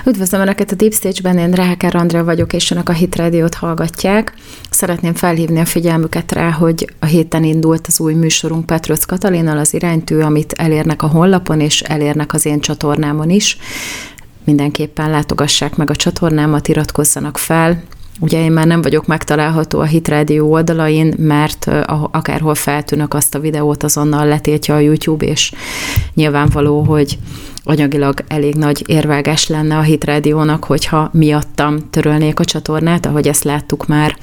Üdvözlöm Önöket a Deep Stage-ben, én Ráker Andrea vagyok, és Önök a Hit Radio-t hallgatják. Szeretném felhívni a figyelmüket rá, hogy a héten indult az új műsorunk Petrőcz Katalinnal, az Iránytű, amit elérnek a honlapon, és elérnek az én csatornámon is. Mindenképpen látogassák meg a csatornámat, iratkozzanak fel. Ugye én már nem vagyok megtalálható a Hit Radio oldalain, mert akárhol feltűnök, azt a videót azonnal letiltja a YouTube, és nyilvánvaló, hogy anyagilag elég nagy érvelgés lenne a Hit Radio-nak, hogyha miattam törölnék a csatornát, ahogy ezt láttuk már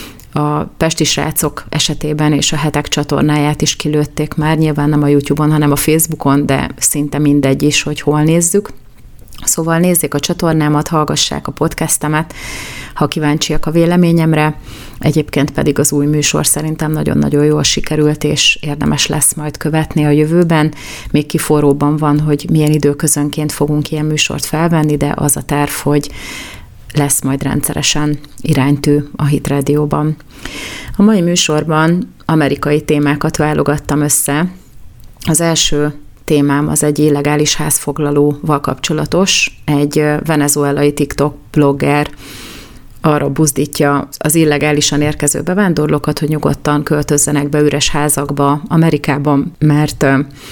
a pesti srácok esetében, és a Hetek csatornáját is kilőtték már, nyilván nem a YouTube-on, hanem a Facebookon, de szinte mindegy is, hogy hol nézzük. Szóval nézzék a csatornámat, hallgassák a podcastemet, ha kíváncsiak a véleményemre. Egyébként pedig az új műsor szerintem nagyon-nagyon jól sikerült, és érdemes lesz majd követni a jövőben. Még kiforróban van, hogy milyen időközönként fogunk ilyen műsort felvenni, de az a terv, hogy lesz majd rendszeresen Iránytű a Hit Rádióban. A mai műsorban amerikai témákat válogattam össze. Az első témám az egy illegális házfoglalóval kapcsolatos. Egy venezuelai TikTok blogger arra buzdítja az illegálisan érkező bevándorlókat, hogy nyugodtan költözzenek be üres házakba Amerikában, mert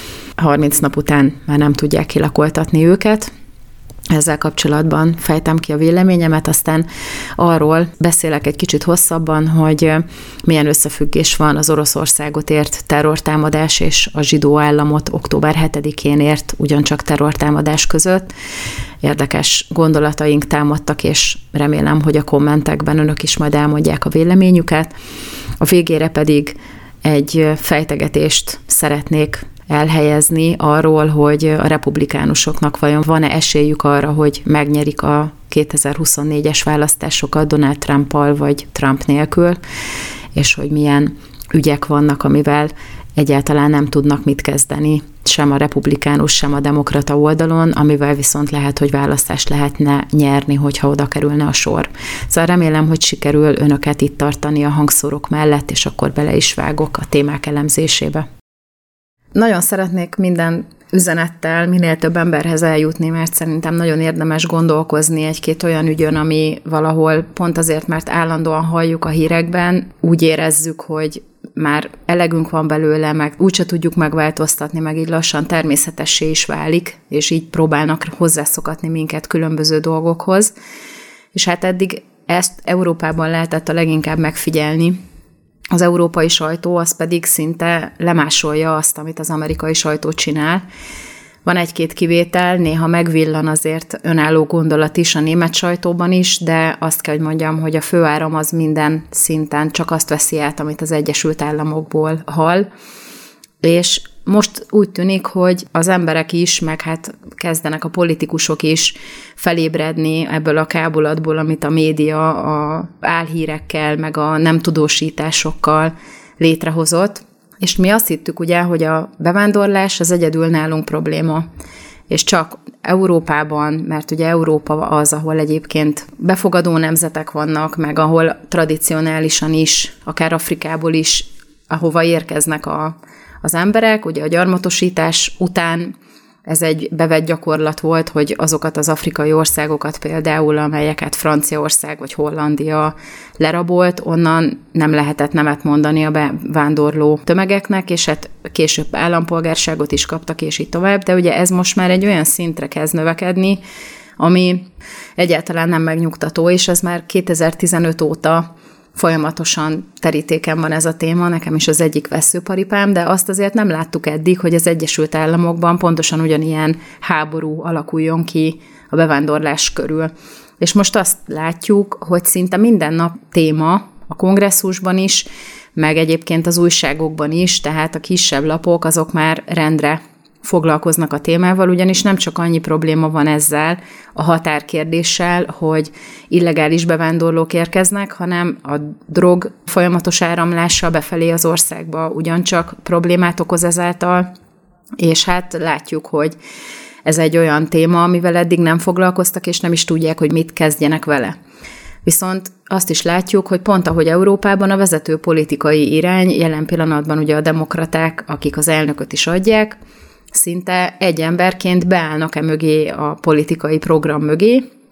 30 nap után már nem tudják kilakoltatni őket. Ezzel kapcsolatban fejtem ki a véleményemet, aztán arról beszélek egy kicsit hosszabban, hogy milyen összefüggés van az Oroszországot ért terrortámadás és a zsidó államot október 7-én ért ugyancsak terrortámadás között. Érdekes gondolataink támadtak, és remélem, hogy a kommentekben önök is majd elmondják a véleményüket. A végére pedig egy fejtegetést szeretnék elhelyezni arról, hogy a republikánusoknak vajon van-e esélyük arra, hogy megnyerik a 2024-es választásokat Donald Trumpal vagy Trump nélkül, és hogy milyen ügyek vannak, amivel egyáltalán nem tudnak mit kezdeni, sem a republikánus, sem a demokrata oldalon, amivel viszont lehet, hogy választást lehetne nyerni, hogyha oda kerülne a sor. Szóval remélem, hogy sikerül önöket itt tartani a hangszórok mellett, és akkor bele is vágok a témák elemzésébe. Nagyon szeretnék minden üzenettel minél több emberhez eljutni, mert szerintem nagyon érdemes gondolkozni egy-két olyan ügyön, ami valahol pont azért, mert állandóan halljuk a hírekben, úgy érezzük, hogy már elegünk van belőle, meg úgyse tudjuk megváltoztatni, meg így lassan természetessé is válik, és így próbálnak hozzászokatni minket különböző dolgokhoz. És hát eddig ezt Európában lehetett a leginkább megfigyelni. Az európai sajtó az pedig szinte lemásolja azt, amit az amerikai sajtó csinál. Van egy-két kivétel, néha megvillan azért önálló gondolat is a német sajtóban is, de azt kell, hogy mondjam, hogy a főáram az minden szinten csak azt veszi át, amit az Egyesült Államokból hall. És most úgy tűnik, hogy az emberek is, meg hát kezdenek a politikusok is felébredni ebből a kábulatból, amit a média a álhírekkel, meg a nem tudósításokkal létrehozott. És mi azt hittük ugye, hogy a bevándorlás az egyedül nálunk probléma. És csak Európában, mert ugye Európa az, ahol egyébként befogadó nemzetek vannak, meg ahol tradicionálisan is, akár Afrikából is, ahova érkeznek az emberek, ugye a gyarmatosítás után ez egy bevett gyakorlat volt, hogy azokat az afrikai országokat például, amelyeket Franciaország vagy Hollandia lerabolt, onnan nem lehetett nemet mondani a bevándorló tömegeknek, és hát később állampolgárságot is kaptak, és így tovább, de ugye ez most már egy olyan szintre kezd növekedni, ami egyáltalán nem megnyugtató, és ez már 2015 óta folyamatosan terítéken van ez a téma, nekem is az egyik vesszőparipám, de azt azért nem láttuk eddig, hogy az Egyesült Államokban pontosan ugyanilyen háború alakuljon ki a bevándorlás körül. És most azt látjuk, hogy szinte minden nap téma a kongresszusban is, meg egyébként az újságokban is, tehát a kisebb lapok azok már rendre foglalkoznak a témával, ugyanis nem csak annyi probléma van ezzel, a határkérdéssel, hogy illegális bevándorlók érkeznek, hanem a drog folyamatos áramlása befelé az országba ugyancsak problémát okoz ezáltal, és hát látjuk, hogy ez egy olyan téma, amivel eddig nem foglalkoztak, és nem is tudják, hogy mit kezdjenek vele. Viszont azt is látjuk, hogy pont ahogy Európában a vezető politikai irány, jelen pillanatban ugye a demokraták, akik az elnököt is adják, szinte egy emberként beállnak mögé a politikai program mögé,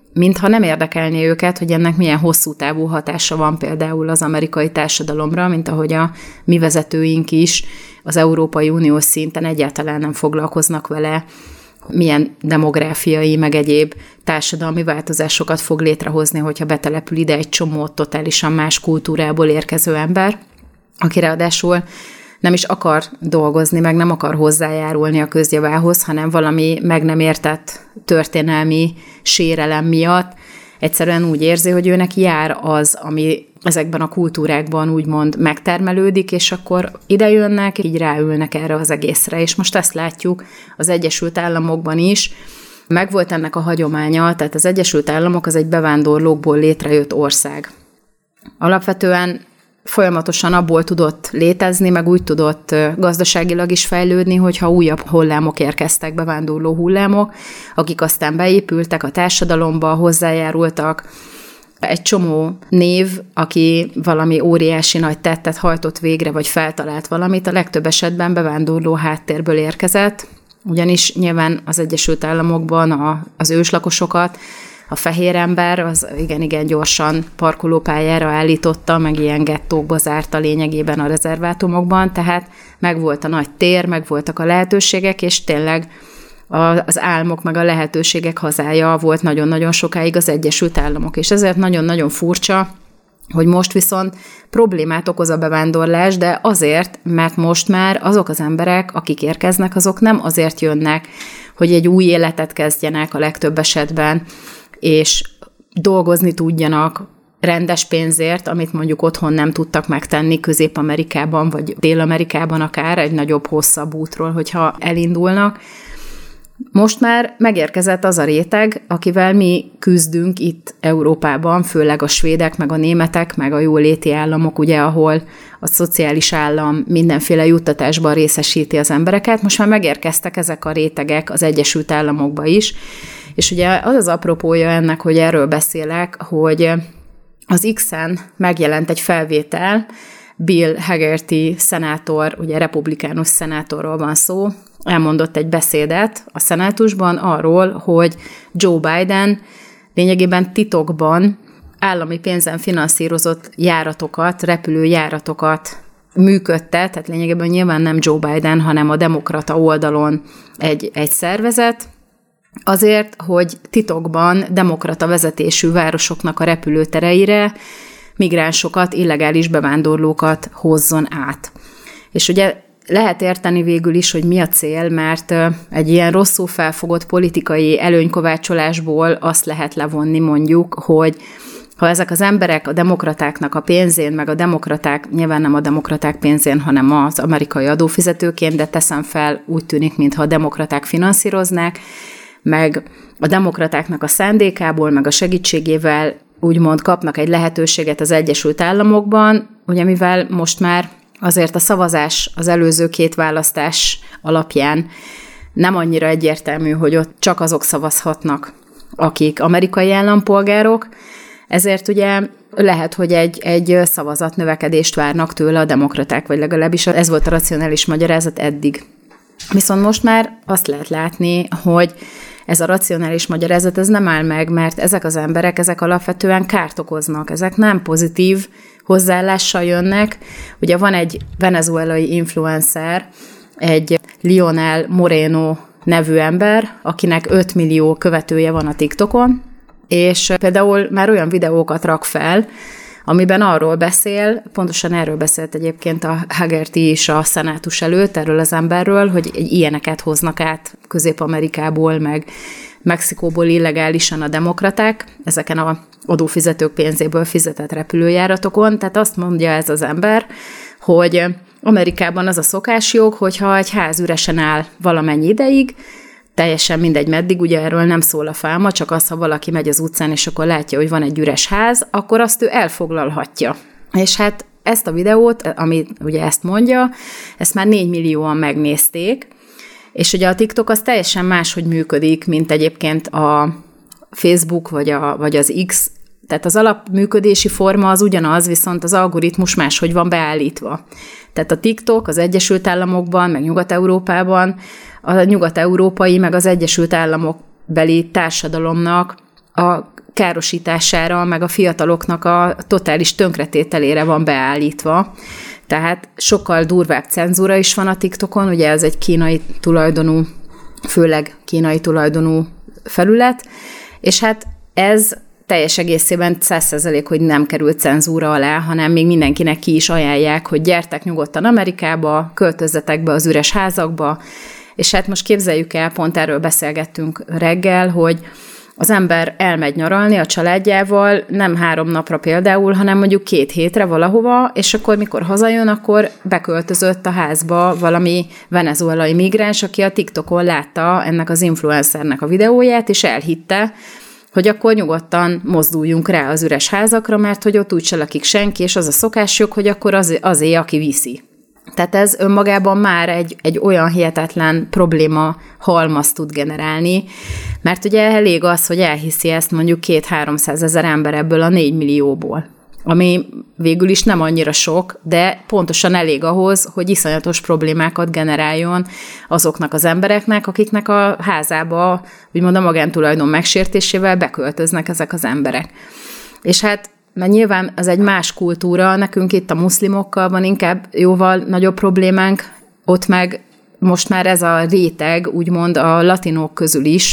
mintha nem érdekelné őket, hogy ennek milyen hosszú távú hatása van például az amerikai társadalomra, mint ahogy a mi vezetőink is az Európai Uniós szinten egyáltalán nem foglalkoznak vele, milyen demográfiai, meg egyéb társadalmi változásokat fog létrehozni, hogyha betelepül ide egy csomó totálisan más kultúrából érkező ember, aki ráadásul nem is akar dolgozni, meg nem akar hozzájárulni a közjavához, hanem valami meg nem értett történelmi sérelem miatt egyszerűen úgy érzi, hogy őnek jár az, ami ezekben a kultúrákban úgymond megtermelődik, és akkor idejönnek, így ráülnek erre az egészre. És most ezt látjuk az Egyesült Államokban is. Megvolt ennek a hagyománya, tehát az Egyesült Államok az egy bevándorlókból létrejött ország. Alapvetően folyamatosan abból tudott létezni, meg úgy tudott gazdaságilag is fejlődni, hogyha újabb hullámok érkeztek, bevándorló hullámok, akik aztán beépültek a társadalomba, hozzájárultak. Egy csomó név, aki valami óriási nagy tettet hajtott végre, vagy feltalált valamit, a legtöbb esetben bevándorló háttérből érkezett, ugyanis nyilván az Egyesült Államokban az őslakosokat a fehér ember az igen gyorsan parkolópályára állította, meg ilyen gettókba zárta lényegében a rezervátumokban, tehát megvolt a nagy tér, megvoltak a lehetőségek, és tényleg az álmok meg a lehetőségek hazája volt nagyon-nagyon sokáig az Egyesült Államok, és ezért nagyon-nagyon furcsa, hogy most viszont problémát okoz a bevándorlás, de azért, mert most már azok az emberek, akik érkeznek, azok nem azért jönnek, hogy egy új életet kezdjenek a legtöbb esetben, és dolgozni tudjanak rendes pénzért, amit mondjuk otthon nem tudtak megtenni Közép-Amerikában, vagy Dél-Amerikában akár egy nagyobb, hosszabb útról, hogyha elindulnak. Most már megérkezett az a réteg, akivel mi küzdünk itt Európában, főleg a svédek, meg a németek, meg a jóléti államok, ugye, ahol a szociális állam mindenféle juttatásban részesíti az embereket. Most már megérkeztek ezek a rétegek az Egyesült Államokba is, és ugye az az apropója ennek, hogy erről beszélek, hogy az X-en megjelent egy felvétel, Bill Hagerty szenátor, ugye republikánus szenátorról van szó, elmondott egy beszédet a szenátusban arról, hogy Joe Biden lényegében titokban állami pénzen finanszírozott járatokat, repülőjáratokat működtet, tehát lényegében nyilván nem Joe Biden, hanem a demokrata oldalon egy szervezet, azért, hogy titokban demokrata vezetésű városoknak a repülőtereire migránsokat, illegális bevándorlókat hozzon át. És ugye lehet érteni végül is, hogy mi a cél, mert egy ilyen rosszul felfogott politikai előnykovácsolásból azt lehet levonni mondjuk, hogy ha ezek az emberek a demokratáknak a pénzén, meg a demokraták, nyilván nem a demokraták pénzén, hanem az amerikai adófizetőként, de teszem fel, úgy tűnik, mintha a demokraták finanszíroznák, meg a demokratáknak a szándékából, meg a segítségével úgymond kapnak egy lehetőséget az Egyesült Államokban, ugye mivel most már azért a szavazás az előző 2 választás alapján nem annyira egyértelmű, hogy ott csak azok szavazhatnak, akik amerikai állampolgárok, ezért ugye lehet, hogy egy szavazatnövekedést várnak tőle a demokraták, vagy legalábbis ez volt a racionális magyarázat eddig. Viszont most már azt lehet látni, hogy ez a racionális magyarázat ez nem áll meg, mert ezek az emberek, ezek alapvetően kárt okoznak, ezek nem pozitív hozzáállással jönnek. Ugye van egy venezuelai influencer, egy Lionel Moreno nevű ember, akinek 5 millió követője van a TikTokon, és például már olyan videókat rak fel, amiben arról beszél, pontosan erről beszélt egyébként a Hagerty is a szenátus előtt, erről az emberről, hogy ilyeneket hoznak át Közép-Amerikából, meg Mexikóból illegálisan a demokraták, ezeken a adófizetők pénzéből fizetett repülőjáratokon. Tehát azt mondja ez az ember, hogy Amerikában az a szokásjog, hogyha egy ház üresen áll valamennyi ideig, teljesen mindegy meddig, ugye erről nem szól a fáma, csak az, ha valaki megy az utcán, és akkor látja, hogy van egy üres ház, akkor azt ő elfoglalhatja. És hát ezt a videót, ami ugye ezt mondja, ezt már 4 millióan megnézték, és ugye a TikTok az teljesen máshogy működik, mint egyébként a Facebook vagy az X, tehát az alapműködési forma az ugyanaz, viszont az algoritmus máshogy van beállítva. Tehát a TikTok az Egyesült Államokban, meg Nyugat-Európában, a nyugat-európai, meg az Egyesült Államok beli társadalomnak a károsítására, meg a fiataloknak a totális tönkretételére van beállítva. Tehát sokkal durvább cenzúra is van a TikTokon, ugye ez egy kínai tulajdonú, főleg kínai tulajdonú felület, és hát ez teljes egészében 100%, hogy nem került cenzúra alá, hanem még mindenkinek ki is ajánlják, hogy gyertek nyugodtan Amerikába, költözzetek be az üres házakba, és hát most képzeljük el, pont erről beszélgettünk reggel, hogy az ember elmegy nyaralni a családjával, nem 3 napra például, hanem mondjuk 2 hétre valahova, és akkor mikor hazajön, akkor beköltözött a házba valami venezuelai migráns, aki a TikTokon látta ennek az influencernek a videóját, és elhitte, hogy akkor nyugodtan mozduljunk rá az üres házakra, mert hogy ott úgyse lakik senki, és az a szokásjuk, hogy akkor azé, aki viszi. Tehát ez önmagában már egy olyan hihetetlen probléma halmazt tud generálni, mert ugye elég az, hogy elhiszi ezt mondjuk 200-300 ezer ember ebből a 4 millióból, ami végül is nem annyira sok, de pontosan elég ahhoz, hogy iszonyatos problémákat generáljon azoknak az embereknek, akiknek a házába, úgymond a magántulajdon megsértésével beköltöznek ezek az emberek. És hát mert nyilván az egy más kultúra, nekünk itt a muszlimokkal van inkább jóval nagyobb problémánk, ott meg most már ez a réteg, úgymond a latinok közül is,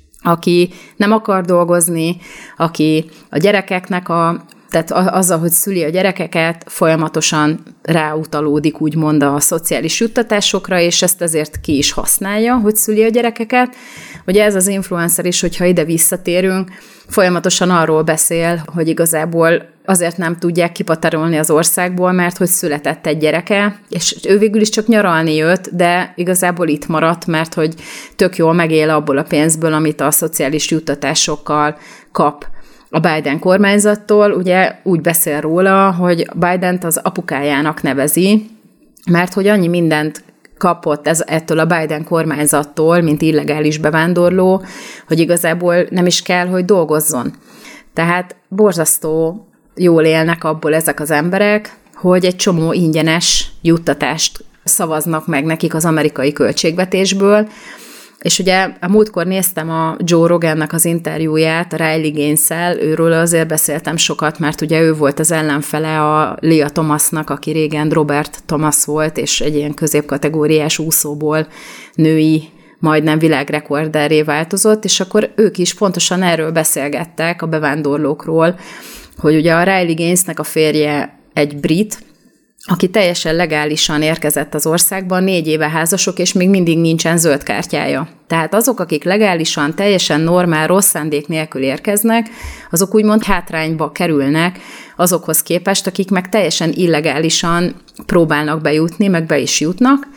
aki nem akar dolgozni, aki a gyerekeknek tehát azzal, hogy szüli a gyerekeket, folyamatosan ráutalódik úgymond a szociális juttatásokra, és ezt ezért ki is használja, hogy szüli a gyerekeket. Ugye ez az influencer is, hogyha ide visszatérünk, folyamatosan arról beszél, hogy igazából azért nem tudják kipaterolni az országból, mert hogy született egy gyereke, és ő végül is csak nyaralni jött, de igazából itt maradt, mert hogy tök jól megél abból a pénzből, amit a szociális juttatásokkal kap a Biden kormányzattól. Ugye úgy beszél róla, hogy Bident az apukájának nevezi, mert hogy annyi mindent kapott ettől a Biden kormányzattól, mint illegális bevándorló, hogy igazából nem is kell, hogy dolgozzon. Tehát borzasztó jól élnek abból ezek az emberek, hogy egy csomó ingyenes juttatást szavaznak meg nekik az amerikai költségvetésből, és ugye a múltkor néztem a Joe Rogannak az interjúját, a Riley Gaines-szel, őről azért beszéltem sokat, mert ugye ő volt az ellenfele a Lia Thomasnak, aki régen Robert Thomas volt, és egy ilyen középkategóriás úszóból női, majdnem világrekorderré változott, és akkor ők is pontosan erről beszélgettek, a bevándorlókról, hogy ugye a Riley Gainesnek a férje egy brit, aki teljesen legálisan érkezett az országban, 4 éve házasok, és még mindig nincsen zöld kártyája. Tehát azok, akik legálisan, teljesen normál, rossz szándék nélkül érkeznek, azok úgymond hátrányba kerülnek azokhoz képest, akik meg teljesen illegálisan próbálnak bejutni, meg be is jutnak,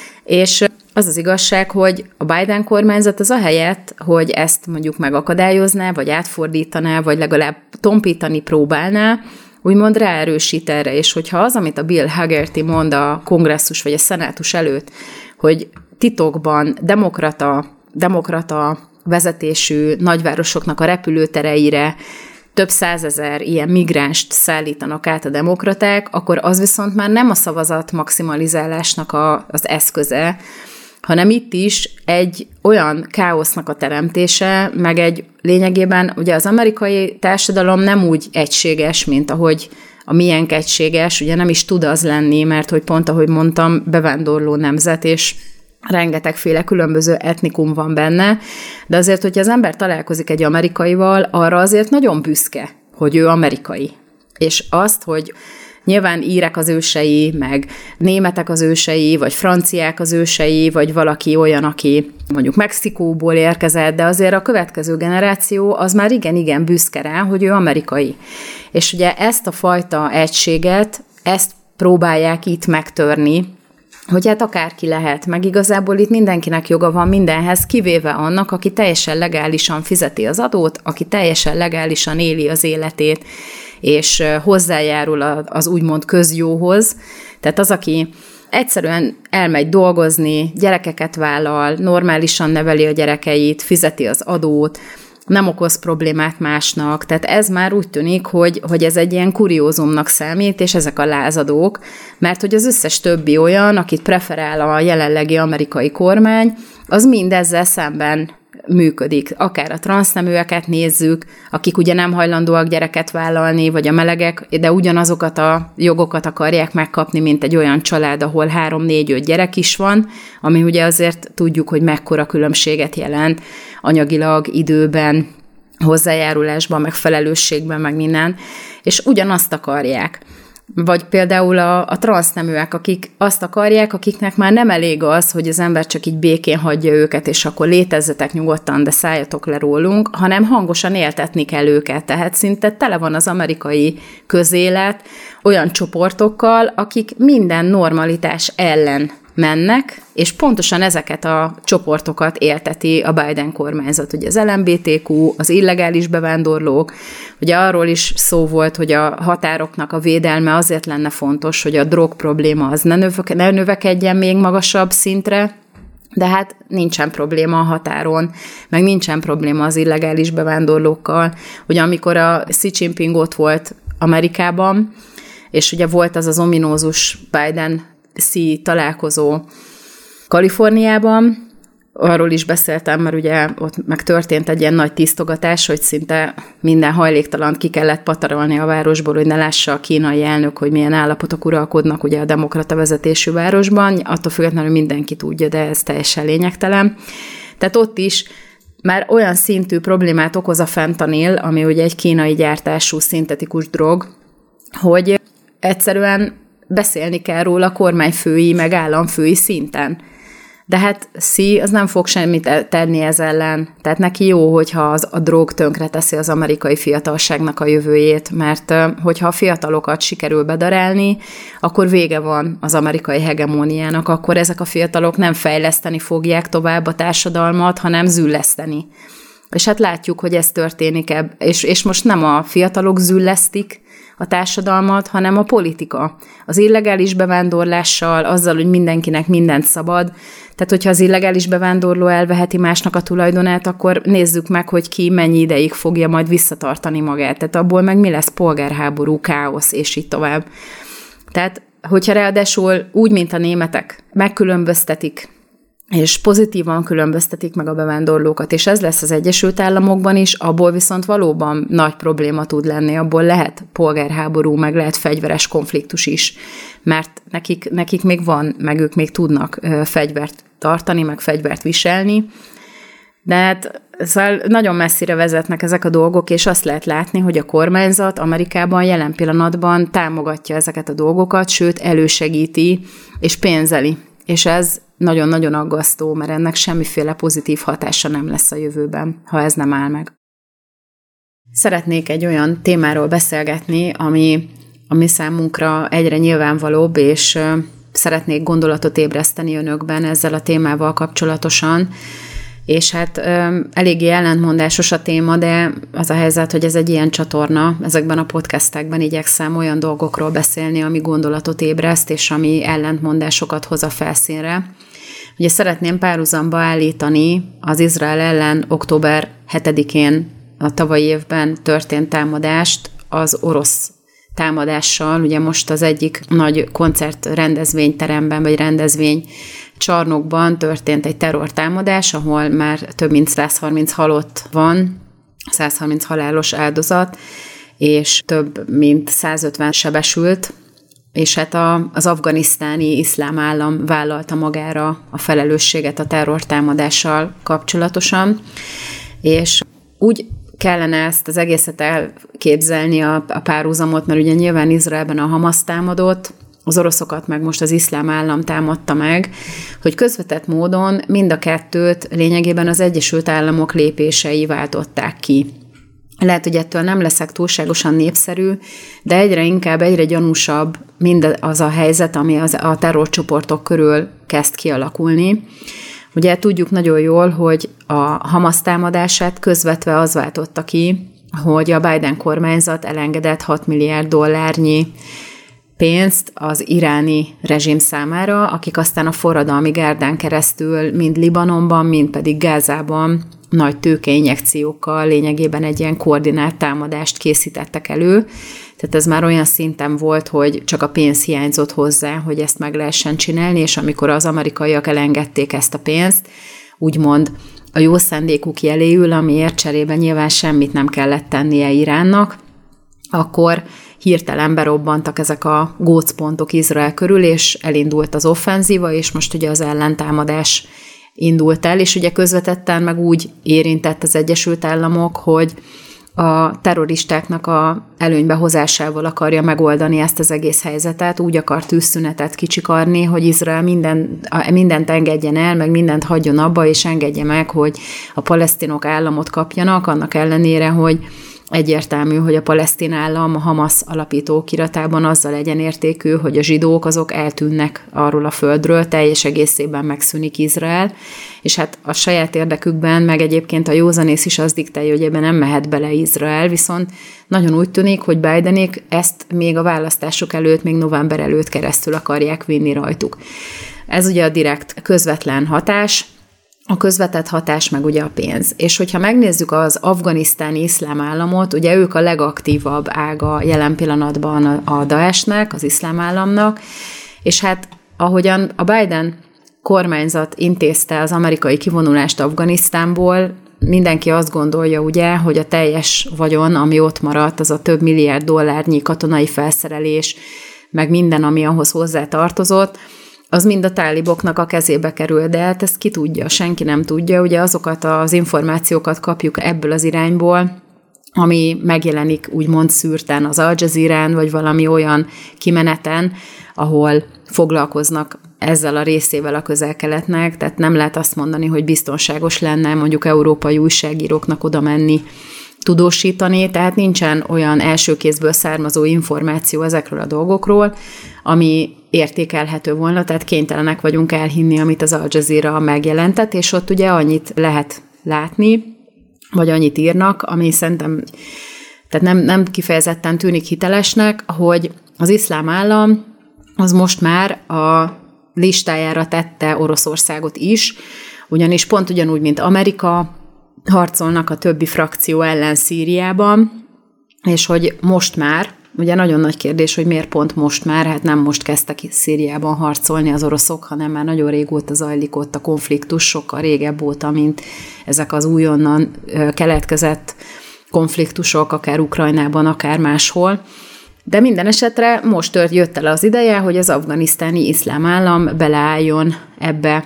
és az az igazság, hogy a Biden kormányzat az ahelyett, hogy ezt mondjuk megakadályozná, vagy átfordítaná, vagy legalább tompítani próbálná, úgymond ráerősít erre, és hogyha az, amit a Bill Hagerty mond a kongresszus vagy a szenátus előtt, hogy titokban demokrata vezetésű nagyvárosoknak a repülőtereire több 100 000 ilyen migránst szállítanak át a demokraták, akkor az viszont már nem a szavazat maximalizálásnak az eszköze, hanem itt is egy olyan káosznak a teremtése, meg egy lényegében, ugye az amerikai társadalom nem úgy egységes, mint ahogy a miénk egységes, ugye nem is tud az lenni, mert hogy pont ahogy mondtam, bevándorló nemzet, és rengetegféle különböző etnikum van benne, de azért, hogyha az ember találkozik egy amerikaival, arra azért nagyon büszke, hogy ő amerikai. És azt, hogy nyilván írek az ősei, meg németek az ősei, vagy franciák az ősei, vagy valaki olyan, aki mondjuk Mexikóból érkezett, de azért a következő generáció az már igen büszke rá, hogy ő amerikai. És ugye ezt a fajta egységet, ezt próbálják itt megtörni, hogy hát akárki lehet, meg igazából itt mindenkinek joga van mindenhez, kivéve annak, aki teljesen legálisan fizeti az adót, aki teljesen legálisan éli az életét, és hozzájárul az úgymond közjóhoz. Tehát az, aki egyszerűen elmegy dolgozni, gyerekeket vállal, normálisan neveli a gyerekeit, fizeti az adót, nem okoz problémát másnak. Tehát ez már úgy tűnik, hogy ez egy ilyen kuriózumnak számít, és ezek a lázadók, mert hogy az összes többi olyan, akit preferál a jelenlegi amerikai kormány, az mind ezzel szemben működik. Akár a transzneműeket nézzük, akik ugye nem hajlandóak gyereket vállalni, vagy a melegek, de ugyanazokat a jogokat akarják megkapni, mint egy olyan család, ahol 3-4-5 gyerek is van, ami ugye azért tudjuk, hogy mekkora különbséget jelent anyagilag, időben, hozzájárulásban, meg felelősségben, meg minden, és ugyanazt akarják. Vagy például a transzneműek, akik azt akarják, akiknek már nem elég az, hogy az ember csak így békén hagyja őket, és akkor létezzetek nyugodtan, de szálljatok le rólunk, hanem hangosan éltetni kell őket. Tehát szinte tele van az amerikai közélet olyan csoportokkal, akik minden normalitás ellen mennek, és pontosan ezeket a csoportokat élteti a Biden kormányzat. Ugye az LMBTQ, az illegális bevándorlók, ugye arról is szó volt, hogy a határoknak a védelme azért lenne fontos, hogy a drog probléma az ne növekedjen még magasabb szintre, de hát nincsen probléma a határon, meg nincsen probléma az illegális bevándorlókkal. Ugye amikor a Xi Jinping ott volt Amerikában, és ugye volt az ominózus Biden-Xi találkozó Kaliforniában, arról is beszéltem, mert ugye ott meg történt egy ilyen nagy tisztogatás, hogy szinte minden hajléktalant ki kellett patarolni a városból, hogy ne lássa a kínai elnök, hogy milyen állapotok uralkodnak ugye a demokrata vezetésű városban, attól függetlenül mindenki tudja, de ez teljesen lényegtelen. Tehát ott is már olyan szintű problémát okoz a fentanil, ami ugye egy kínai gyártású szintetikus drog, hogy egyszerűen beszélni kell róla kormányfői, meg államfői szinten. De hát Xi az nem fog semmit tenni ez ellen. Tehát neki jó, hogyha a drog tönkre teszi az amerikai fiatalságnak a jövőjét, mert hogyha a fiatalokat sikerül bedarálni, akkor vége van az amerikai hegemóniának, akkor ezek a fiatalok nem fejleszteni fogják tovább a társadalmat, hanem zülleszteni. És hát látjuk, hogy ez történik, és most nem a fiatalok züllesztik a társadalmat, hanem a politika. Az illegális bevándorlással, azzal, hogy mindenkinek mindent szabad. Tehát, hogyha az illegális bevándorló elveheti másnak a tulajdonát, akkor nézzük meg, hogy ki mennyi ideig fogja majd visszatartani magát. Tehát abból meg mi lesz? Polgárháború, káosz, és így tovább. Tehát, hogyha ráadásul úgy, mint a németek, megkülönböztetik, és pozitívan különböztetik meg a bevándorlókat, és ez lesz az Egyesült Államokban is, abból viszont valóban nagy probléma tud lenni, abból lehet polgárháború, meg lehet fegyveres konfliktus is, mert nekik még van, meg ők még tudnak fegyvert tartani, meg fegyvert viselni, de hát szóval nagyon messzire vezetnek ezek a dolgok, és azt lehet látni, hogy a kormányzat Amerikában jelen pillanatban támogatja ezeket a dolgokat, sőt elősegíti és pénzeli, és ez nagyon-nagyon aggasztó, mert ennek semmiféle pozitív hatása nem lesz a jövőben, ha ez nem áll meg. Szeretnék egy olyan témáról beszélgetni, ami számunkra egyre nyilvánvalóbb, és szeretnék gondolatot ébreszteni önökben ezzel a témával kapcsolatosan, és hát eléggé ellentmondásos a téma, de az a helyzet, hogy ez egy ilyen csatorna, ezekben a podcastekben igyekszem olyan dolgokról beszélni, ami gondolatot ébreszt, és ami ellentmondásokat hoz a felszínre. Ugye szeretném párhuzamba állítani az Izrael ellen október 7-én a tavalyi évben történt támadást az orosz támadással. Ugye most az egyik nagy koncert rendezvényteremben, vagy rendezvénycsarnokban történt egy terrortámadás, ahol már több mint 130 halott van, 130 halálos áldozat, és több mint 150 sebesült, és hát az afganisztáni iszlám állam vállalta magára a felelősséget a terrortámadással kapcsolatosan, és úgy kellene ezt az egészet elképzelni a párhuzamot, mert ugye nyilván Izraelben a Hamas támadott, az oroszokat meg most az iszlám állam támadta meg, hogy közvetett módon mind a kettőt lényegében az Egyesült Államok lépései váltották ki. Lehet, hogy ettől nem leszek túlságosan népszerű, de egyre inkább, egyre gyanúsabb mind az a helyzet, ami a terrorcsoportok körül kezd kialakulni. Ugye tudjuk nagyon jól, hogy a Hamas támadását közvetve az váltotta ki, hogy a Biden kormányzat elengedett $6 milliárd pénzt az iráni rezsim számára, akik aztán a forradalmi gárdán keresztül mind Libanonban, mind pedig Gázában nagy tőkeinjekciókkal lényegében egy ilyen koordinált támadást készítettek elő. Tehát ez már olyan szinten volt, hogy csak a pénz hiányzott hozzá, hogy ezt meg lehessen csinálni, és amikor az amerikaiak elengedték ezt a pénzt, úgymond a jó szándékuk jeléül, amiért cserében nyilván semmit nem kellett tennie Iránnak, akkor hirtelen berobbantak ezek a gócpontok Izrael körül, és elindult az offenzíva, és most ugye az ellentámadás indult el, és ugye közvetetten meg úgy érintett az Egyesült Államok, hogy a terroristáknak a előnybehozásával akarja megoldani ezt az egész helyzetet, úgy akar tűzszünetet kicsikarni, hogy Izrael mindent engedjen el, meg mindent hagyjon abba, és engedje meg, hogy a palesztinok államot kapjanak, annak ellenére, hogy egyértelmű, hogy a palesztin állam a Hamasz alapító okiratában azzal egyenértékű, hogy a zsidók azok eltűnnek arról a földről, teljes egészében megszűnik Izrael, és hát a saját érdekükben, meg egyébként a józanész is az diktálja, hogy ebben nem mehet bele Izrael, viszont nagyon úgy tűnik, hogy Bidenék ezt még a választások előtt, még november előtt keresztül akarják vinni rajtuk. Ez ugye a direkt közvetlen hatás, a közvetett hatás meg ugye a pénz. És hogyha megnézzük az afganisztáni iszlám államot, ugye ők a legaktívabb ága jelen pillanatban a Daesh-nek, az iszlám államnak, és hát ahogyan a Biden kormányzat intézte az amerikai kivonulást Afganisztánból, mindenki azt gondolja ugye, hogy a teljes vagyon, ami ott maradt, az a több milliárd dollárnyi katonai felszerelés, meg minden, ami ahhoz hozzá tartozott, az mind a táliboknak a kezébe kerül, de hát ezt ki tudja, senki nem tudja. Ugye azokat az információkat kapjuk ebből az irányból, ami megjelenik úgymond szűrten az Al Jazeera-n, vagy valami olyan kimeneten, ahol foglalkoznak ezzel a részével a Közel-Keletnek, tehát nem lehet azt mondani, hogy biztonságos lenne mondjuk európai újságíróknak oda menni, tudósítani, tehát nincsen olyan első kézből származó információ ezekről a dolgokról, ami értékelhető volna, tehát kénytelenek vagyunk elhinni, amit az Al Jazeera megjelentett, és ott ugye annyit lehet látni, vagy annyit írnak, ami szerintem tehát nem kifejezetten tűnik hitelesnek, hogy az iszlám állam az most már a listájára tette Oroszországot is, ugyanis pont ugyanúgy, mint Amerika, harcolnak a többi frakció ellen Szíriában, és hogy most már, ugye nagyon nagy kérdés, hogy miért pont most már, hát nem most kezdtek Szíriában harcolni az oroszok, hanem már nagyon régóta zajlik ott a konfliktus, sokkal régebb óta, mint ezek az újonnan keletkezett konfliktusok, akár Ukrajnában, akár máshol. De minden esetre most jött el az ideje, hogy az afganisztáni iszlám állam beleálljon ebbe,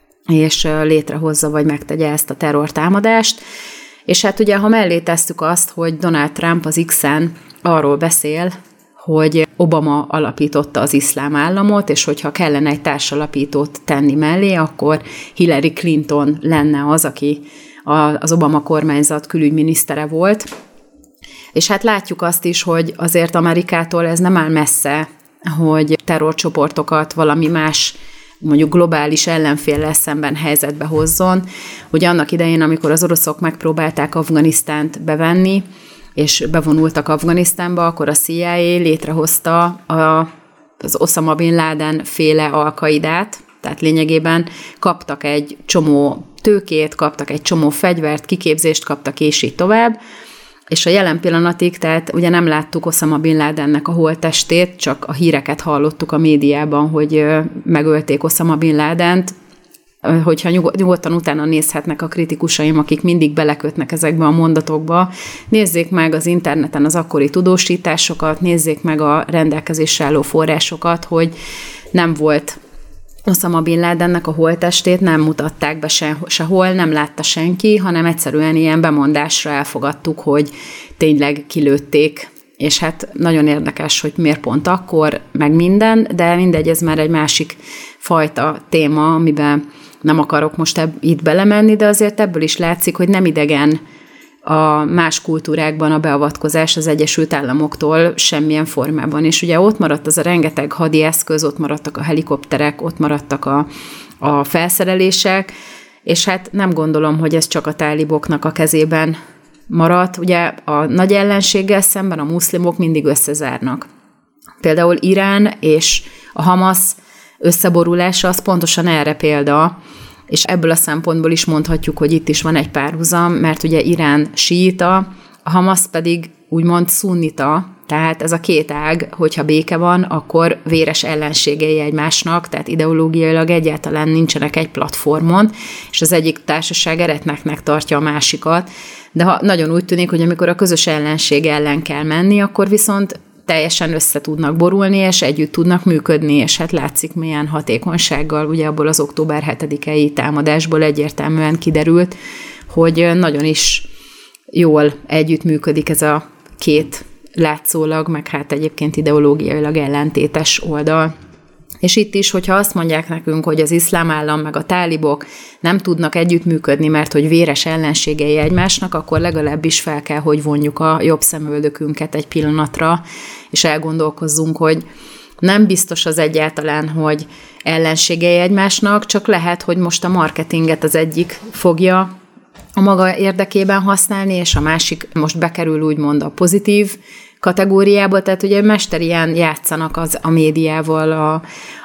és létrehozza, vagy megtegye ezt a terrortámadást. És hát ugye, ha mellé tesszük azt, hogy Donald Trump az X-en arról beszél, hogy Obama alapította az iszlám államot, és hogyha kellene egy társalapítót tenni mellé, akkor Hillary Clinton lenne az, aki az Obama kormányzat külügyminisztere volt. És hát látjuk azt is, hogy azért Amerikától ez nem áll messze, hogy terrorcsoportokat valami más, mondjuk globális ellenféllel szemben helyzetbe hozzon. Ugye annak idején, amikor az oroszok megpróbálták Afganisztánt bevenni, és bevonultak Afganisztánba, akkor a CIA létrehozta az Osama Bin Laden féle Al-Qaidát, tehát lényegében kaptak egy csomó tőkét, kaptak egy csomó fegyvert, kiképzést kaptak, és így tovább. És a jelen pillanatig, tehát ugye nem láttuk Osama Bin Ladennek a holttestét, csak a híreket hallottuk a médiában, hogy megölték Osama Bin Ladent, hogyha nyugodtan utána nézhetnek a kritikusaim, akik mindig belekötnek ezekbe a mondatokba, nézzék meg az interneten az akkori tudósításokat, nézzék meg a rendelkezésre álló forrásokat, hogy nem volt Osama Bin Ladennek a holttestét, nem mutatták be sehol, nem látta senki, hanem egyszerűen ilyen bemondásra elfogadtuk, hogy tényleg kilőtték, és hát nagyon érdekes, hogy miért pont akkor, meg minden, de mindegy, ez már egy másik fajta téma, amiben nem akarok most itt belemenni, de azért ebből is látszik, hogy nem idegen a más kultúrákban a beavatkozás az Egyesült Államoktól semmilyen formában. És ugye ott maradt az a rengeteg hadi eszköz, ott maradtak a helikopterek, ott maradtak a felszerelések, és hát nem gondolom, hogy ez csak a táliboknak a kezében maradt. Ugye a nagy ellenséggel szemben a muszlimok mindig összezárnak. Például Irán és a Hamasz összeborulása az pontosan erre példa, és ebből a szempontból is mondhatjuk, hogy itt is van egy párhuzam, mert ugye Irán síita, a Hamasz pedig úgymond szunnita, Tehát ez a két ág, hogyha béke van, akkor véres ellenségei egymásnak, tehát ideológiailag egyáltalán nincsenek egy platformon, és az egyik társaság eretneknek tartja a másikat, de ha nagyon úgy tűnik, hogy amikor a közös ellenség ellen kell menni, akkor viszont teljesen össze tudnak borulni, és együtt tudnak működni, és hát látszik milyen hatékonysággal, ugye abból az október 7-i támadásból egyértelműen kiderült, hogy nagyon is jól együttműködik ez a két látszólag, meg hát egyébként ideológiailag ellentétes oldal. És itt is, hogyha azt mondják nekünk, hogy az iszlám állam meg a tálibok nem tudnak együttműködni, mert hogy véres ellenségei egymásnak, akkor legalábbis fel kell, hogy vonjuk a jobb szemöldökünket egy pillanatra, és elgondolkozzunk, hogy nem biztos az egyáltalán, hogy ellenségei egymásnak, csak lehet, hogy most a marketinget az egyik fogja a maga érdekében használni, és a másik most bekerül úgymond a pozitív kategóriába, tehát ugye mesterien játszanak a médiával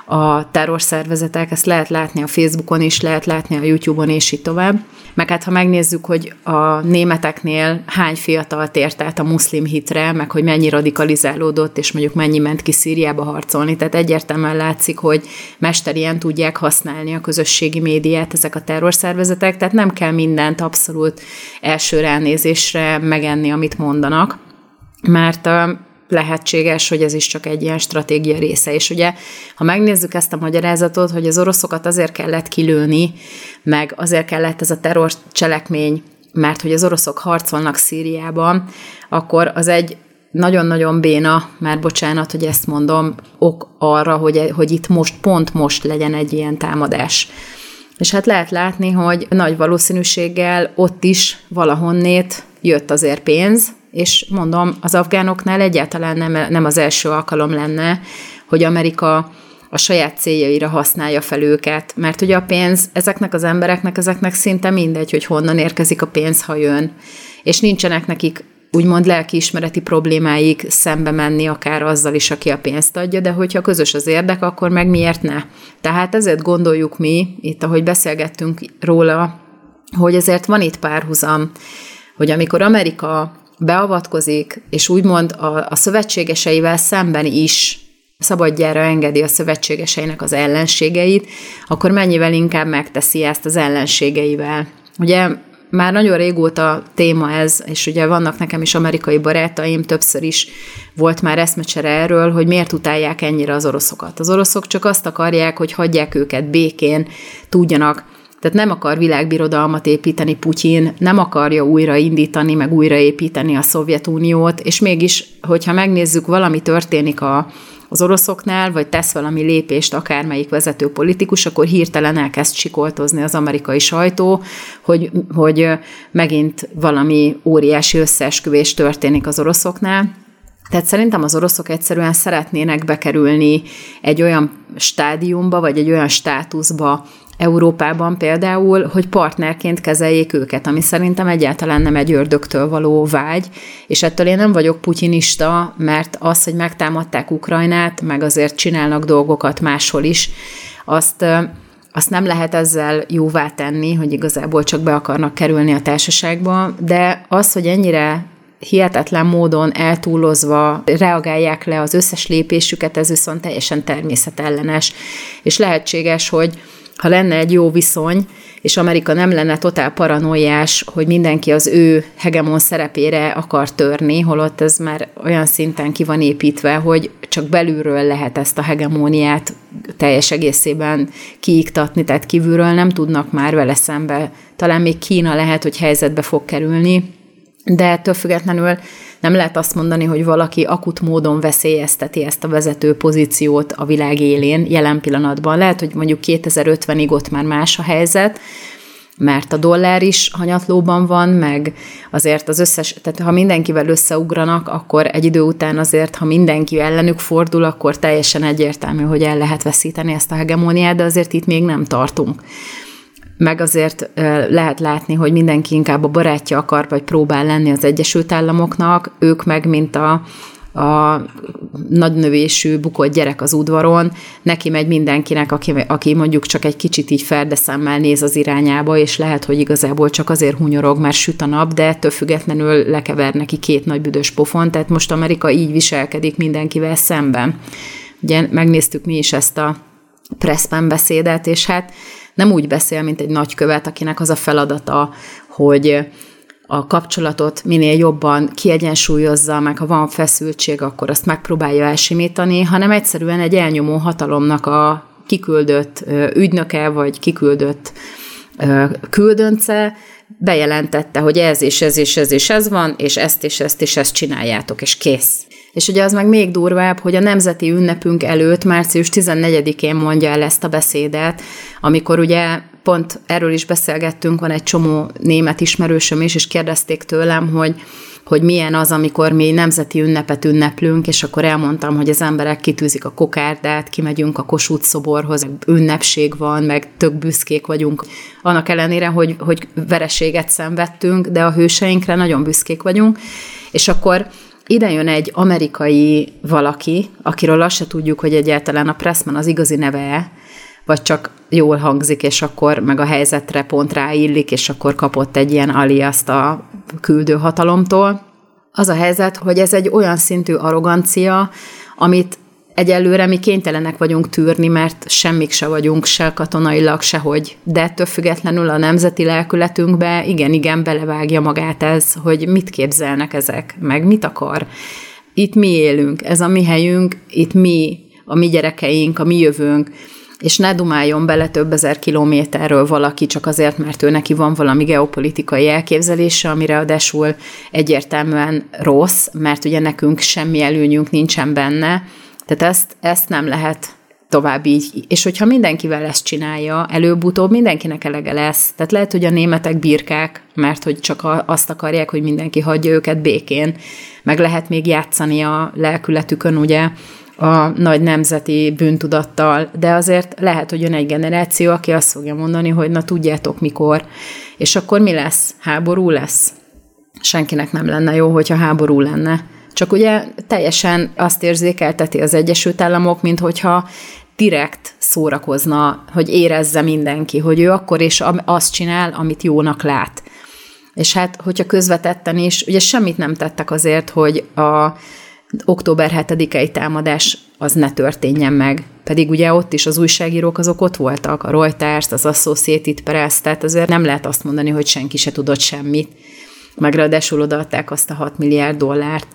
a terrorszervezetek, ezt lehet látni a Facebookon is, lehet látni a YouTube-on, és így tovább. Meg hát ha megnézzük, hogy a németeknél hány fiatal tért át a muszlim hitre, meg hogy mennyi radikalizálódott, és mondjuk mennyi ment ki Szíriába harcolni, tehát egyértelműen látszik, hogy mesterien tudják használni a közösségi médiát ezek a terrorszervezetek, tehát nem kell mindent abszolút első ránézésre megenni, amit mondanak, mert lehetséges, hogy ez is csak egy ilyen stratégia része. És ugye, ha megnézzük ezt a magyarázatot, hogy az oroszokat azért kellett kilőni, meg azért kellett ez a terrorcselekmény, mert hogy az oroszok harcolnak Szíriában, akkor az egy nagyon-nagyon béna, már bocsánat, hogy ezt mondom, ok arra, hogy itt pont most legyen egy ilyen támadás. És hát lehet látni, hogy nagy valószínűséggel ott is valahonnét jött azért pénz, és mondom, az afgánoknál egyáltalán nem az első alkalom lenne, hogy Amerika a saját céljaira használja fel őket, mert ugye a pénz ezeknek az embereknek, ezeknek szinte mindegy, hogy honnan érkezik a pénz, ha jön, és nincsenek nekik úgymond lelkiismereti problémáik szembe menni akár azzal is, aki a pénzt adja, de hogyha közös az érdek, akkor meg miért ne? Tehát ezért gondoljuk mi, itt ahogy beszélgettünk róla, hogy ezért van itt párhuzam, hogy amikor Amerika beavatkozik, és úgymond a szövetségeseivel szemben is szabadjára engedi a szövetségeseinek az ellenségeit, akkor mennyivel inkább megteszi ezt az ellenségeivel. Ugye már nagyon régóta téma ez, és ugye vannak nekem is amerikai barátaim, többször is volt már eszmecsere erről, hogy miért utálják ennyire az oroszokat. Az oroszok csak azt akarják, hogy hagyják őket békén, tudjanak. Tehát nem akar világbirodalmat építeni Putyin, nem akarja újraindítani, meg újraépíteni a Szovjetuniót, és mégis, hogyha megnézzük, valami történik az oroszoknál, vagy tesz valami lépést akármelyik vezető politikus, akkor hirtelen elkezd sikoltozni az amerikai sajtó, hogy megint valami óriási összeesküvés történik az oroszoknál. Tehát szerintem az oroszok egyszerűen szeretnének bekerülni egy olyan stádiumba, vagy egy olyan státuszba Európában például, hogy partnerként kezeljék őket, ami szerintem egyáltalán nem egy ördögtől való vágy, és ettől én nem vagyok putyinista, mert az, hogy megtámadták Ukrajnát, meg azért csinálnak dolgokat máshol is, azt nem lehet ezzel jóvá tenni, hogy igazából csak be akarnak kerülni a társaságba, de az, hogy ennyire hihetetlen módon eltúlozva reagálják le az összes lépésüket, ez viszont teljesen természetellenes, és lehetséges, hogy ha lenne egy jó viszony, és Amerika nem lenne totál paranoiás, hogy mindenki az ő hegemon szerepére akar törni, holott ez már olyan szinten ki van építve, hogy csak belülről lehet ezt a hegemóniát teljes egészében kiiktatni, tehát kívülről nem tudnak már vele szembe. Talán még Kína lehet, hogy helyzetbe fog kerülni, de ettől függetlenül nem lehet azt mondani, hogy valaki akut módon veszélyezteti ezt a vezető pozíciót a világ élén jelen pillanatban. Lehet, hogy mondjuk 2050-ig ott már más a helyzet, mert a dollár is hanyatlóban van, meg azért az összes, tehát ha mindenkivel összeugranak, akkor egy idő után azért, ha mindenki ellenük fordul, akkor teljesen egyértelmű, hogy el lehet veszíteni ezt a hegemóniát, de azért itt még nem tartunk. Meg azért lehet látni, hogy mindenki inkább a barátja akar, vagy próbál lenni az Egyesült Államoknak, ők meg, mint a nagynövésű, bukott gyerek az udvaron, neki megy mindenkinek, aki mondjuk csak egy kicsit így ferdeszemmel néz az irányába, és lehet, hogy igazából csak azért hunyorog, mert süt a nap, de ettől függetlenül lekever neki 2 nagy büdös pofon, tehát most Amerika így viselkedik mindenkivel szemben. Ugye megnéztük mi is ezt a Pressman beszédet, és hát nem úgy beszél, mint egy nagykövet, akinek az a feladata, hogy a kapcsolatot minél jobban kiegyensúlyozza, meg ha van feszültség, akkor azt megpróbálja elsimítani, hanem egyszerűen egy elnyomó hatalomnak a kiküldött ügynöke, vagy kiküldött küldönce bejelentette, hogy ez és ez és ez és ez van, és ezt és ezt és ezt csináljátok, és kész. És ugye az meg még durvább, hogy a nemzeti ünnepünk előtt, március 14-én mondja el ezt a beszédet, amikor ugye pont erről is beszélgettünk, van egy csomó német ismerősöm is, és kérdezték tőlem, hogy milyen az, amikor mi nemzeti ünnepet ünneplünk, és akkor elmondtam, hogy az emberek kitűzik a kokárdát, kimegyünk a Kossuth szoborhoz, ünnepség van, meg tök büszkék vagyunk. Annak ellenére, hogy vereséget szenvedtünk, de a hőseinkre nagyon büszkék vagyunk, és akkor ide jön egy amerikai valaki, akiről azt se tudjuk, hogy egyáltalán a Pressman az igazi neve, vagy csak jól hangzik, és akkor meg a helyzetre pont ráillik, és akkor kapott egy ilyen aliaszt a küldő hatalomtól. Az a helyzet, hogy ez egy olyan szintű arrogancia, amit egyelőre mi kénytelenek vagyunk tűrni, mert semmik se vagyunk, se katonailag, sehogy. De ettől függetlenül a nemzeti lelkületünkbe igen, belevágja magát ez, hogy mit képzelnek ezek, meg mit akar. Itt mi élünk, ez a mi helyünk, itt mi, a mi gyerekeink, a mi jövőnk, és ne dumáljon bele több ezer kilométerről valaki csak azért, mert ő neki van valami geopolitikai elképzelése, ami ráadásul egyértelműen rossz, mert ugye nekünk semmi előnyünk nincsen benne, tehát ezt nem lehet tovább így. És hogyha mindenkivel ezt csinálja, előbb-utóbb mindenkinek elege lesz. Tehát lehet, hogy a németek birkák, mert hogy csak azt akarják, hogy mindenki hagyja őket békén, meg lehet még játszani a lelkületükön, ugye, a nagy nemzeti bűntudattal, de azért lehet, hogy jön egy generáció, aki azt fogja mondani, hogy na tudjátok mikor, és akkor mi lesz? Háború lesz? Senkinek nem lenne jó, hogyha háború lenne. Csak ugye teljesen azt érzékelteti az Egyesült Államok, mint hogyha direkt szórakozna, hogy érezze mindenki, hogy ő akkor is azt csinál, amit jónak lát. És hát, hogyha közvetetten is, ugye semmit nem tettek azért, hogy a október 7-i támadás az ne történjen meg. Pedig ugye ott is az újságírók azok ott voltak, a Reuters, az Associated Press, tehát azért nem lehet azt mondani, hogy senki se tudott semmit. Meg ráadásul odaadták azt a $6 milliárd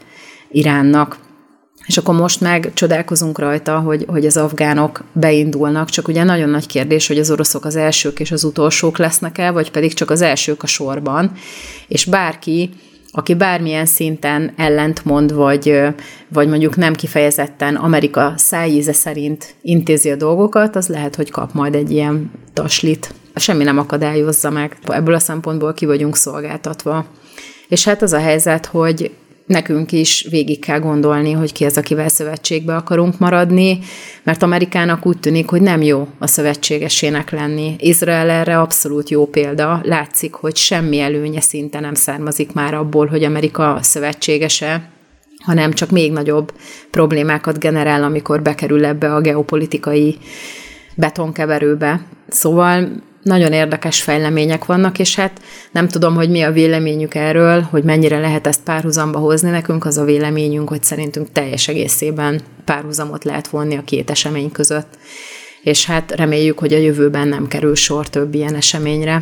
Iránnak. És akkor most meg csodálkozunk rajta, hogy az afgánok beindulnak, csak ugye nagyon nagy kérdés, hogy az oroszok az elsők és az utolsók lesznek-e, vagy pedig csak az elsők a sorban. És bárki, aki bármilyen szinten ellentmond, vagy mondjuk nem kifejezetten Amerika szájíze szerint intézi a dolgokat, az lehet, hogy kap majd egy ilyen taslit. Semmi nem akadályozza meg. Ebből a szempontból ki vagyunk szolgáltatva. És hát az a helyzet, hogy nekünk is végig kell gondolni, hogy ki az, akivel szövetségbe akarunk maradni, mert Amerikának úgy tűnik, hogy nem jó a szövetségesének lenni. Izrael erre abszolút jó példa. Látszik, hogy semmi előnye szinte nem származik már abból, hogy Amerika szövetségese, hanem csak még nagyobb problémákat generál, amikor bekerül ebbe a geopolitikai betonkeverőbe. Szóval nagyon érdekes fejlemények vannak, és hát nem tudom, hogy mi a véleményük erről, hogy mennyire lehet ezt párhuzamba hozni. Nekünk az a véleményünk, hogy szerintünk teljes egészében párhuzamot lehet vonni a két esemény között. És hát reméljük, hogy a jövőben nem kerül sor több ilyen eseményre.